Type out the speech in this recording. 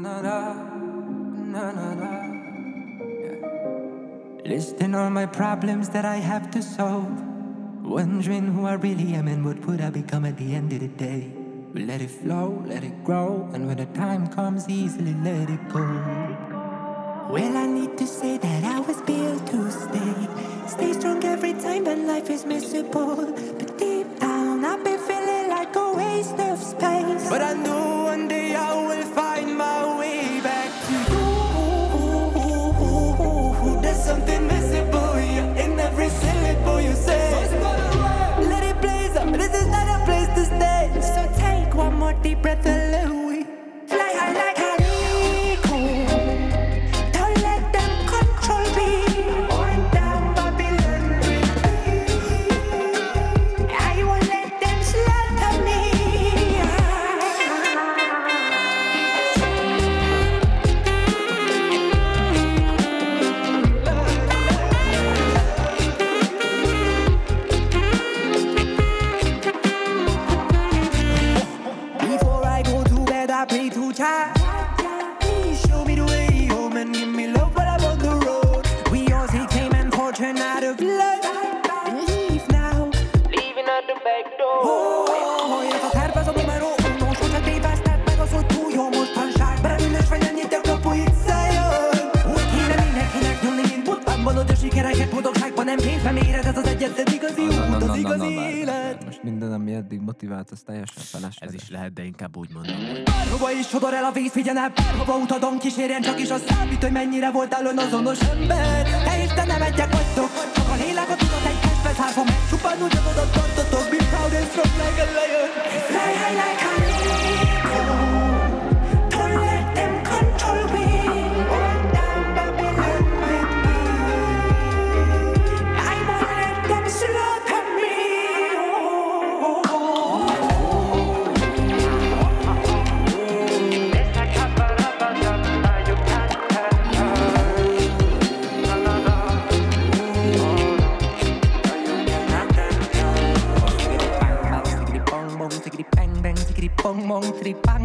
Listing all my problems that I have to solve. Wondering who I really am and what would I become at the end of the day. We let it flow, let it grow, and when the time comes, easily let it go. Well, I need to say that I was built to stay strong every time when life is miserable. But deep down, I've been feeling like a waste of space. But I know one day I will find my way back to you. There's something visible here in every syllable you say. Let it blaze up, this is not a place to stay. So take one more deep breath and let we fly high like an eagle. Don't let them control me. Burn down Babylon with me. I won't let them slaughter me. Before I go to bed, I pray to Jah. Please show me the way home and give me love while I'm on the road. We all take fame and fortune out of love. Leave now, leaving out the back door. Jag tar terpa numero uno. Skjuta dig fast att man går så tog jag mot panschak. Bara vill jag svälja ner det på hitsayon. Hela mina kina knulningen mot bambon och törsik raket på dokságban. En pénz bemérhet, ez az egyetlen igazi út, az igazi élet. Most minden, ami eddig motivált, az teljesen felesleges. Ez is lehet, de inkább úgy mondom. Bárhova is sodor el a víz, figyelem, bárhova utadon kísérjen, csak is az számít, hogy mennyire voltál önazonos ember. Te és te nem egyek vagytok, csak a lélek a tudat egy testben szárva meg. Csupán ugyanodat tartotok, be proud and strong like a lion. Fly high like an eagle. Don't let them control me. Burn down Babylon with me. I won't let them slaughter me. Bong bong, tickety bang bang, tickety bong bong, tickety bang